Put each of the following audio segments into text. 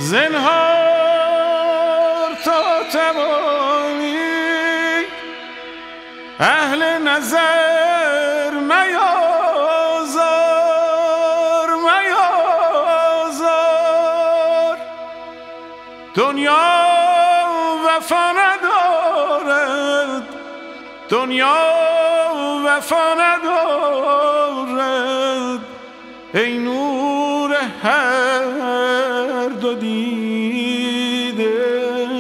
زنهار تا توانی اهل نظر میازار میازار. دنیا وفا ندارد، دنیا وفا ندارد ای نور هر دو دیده.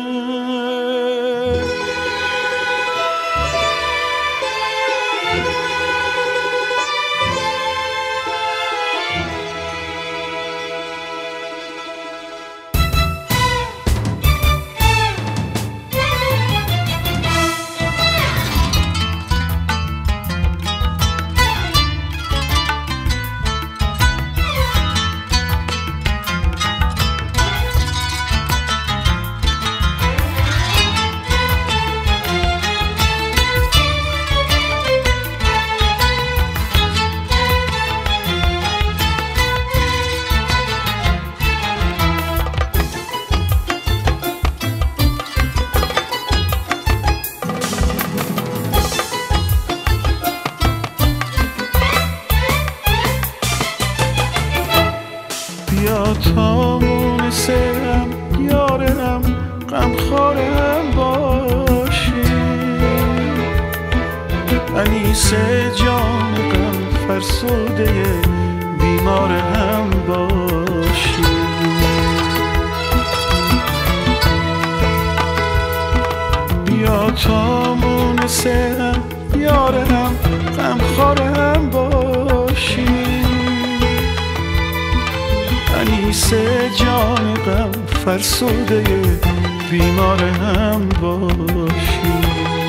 بیا تا مونسم یارم غمخوارم باشی، انیس جان غم فرسوده بیمارم باشی. بیا تا مونسم یارم غمخوارم باشی، انیس جان غم فرسوده بیمار هم باشی.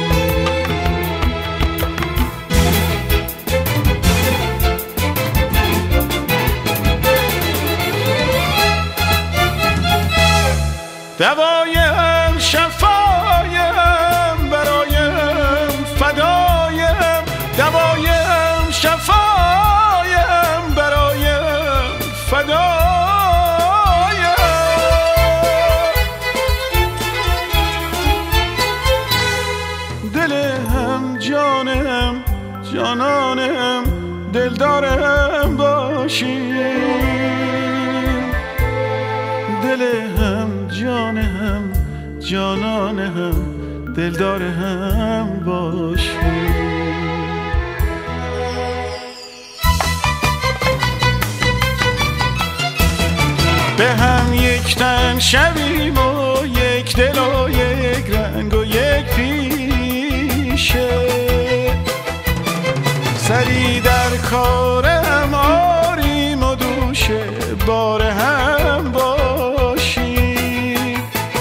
دوایم شفایم برایم فدایم، دوایم شفایم برایم فدایم. جانانم دلدارم باشی، دلم جانم جانانم دلدارم باشی. به هم یک تن شویم و یک دل و یک رنگ و یک پیشه، سری در کارم آریم و دوشه بار هم باشیم،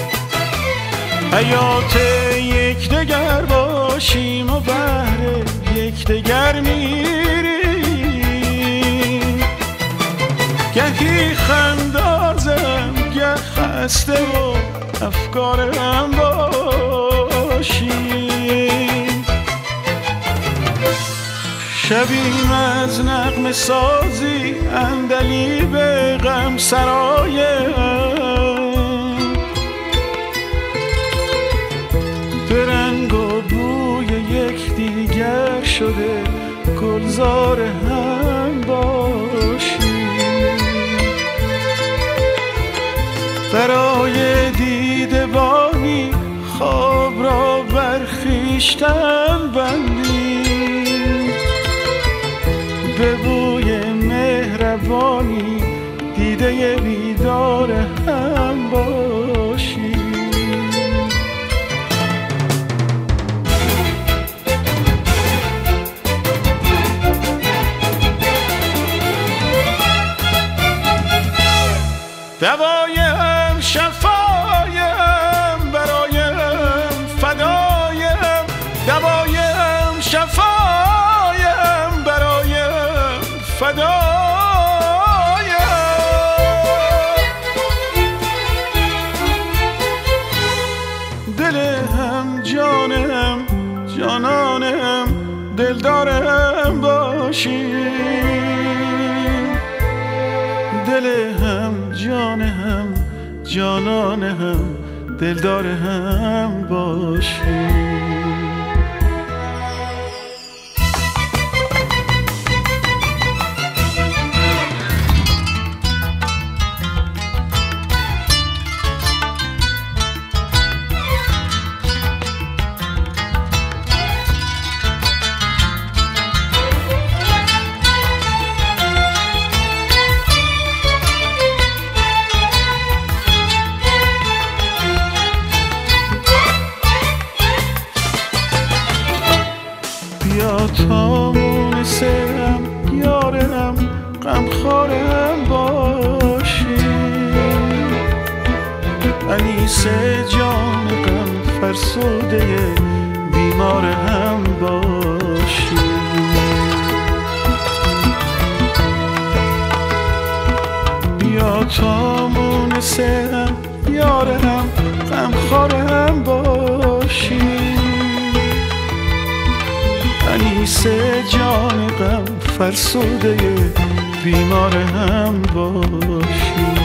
حیات یک دگر باشیم و بهر یک دگر میریم، گهی خندازم گه خسته و افکارم باشیم، شبیم از نغمه سازی عندلیب غم سرایم، به رنگ و بوی یک دیگر شده گلزار هم باشیم، برای دیده بانی خواب را بر خویشتن بندیم، به بوی مهربانی دیده بیدار هم باشیم. دوایم شفایم برایم فدایم، دوایم شفایم برایم فدایم. دلم جانم جانانم دلدارم باشی، دل هم جان هم جانان هم دلدار هم باشیم. بیا تا مونسم یارم غمخوارم باشی، انیس جان غم فرسوده بیمار هم باشی. بیا تا مونسم یارم غمخوارم باشی، انیس جان غم فرسوده بیمار هم باشی.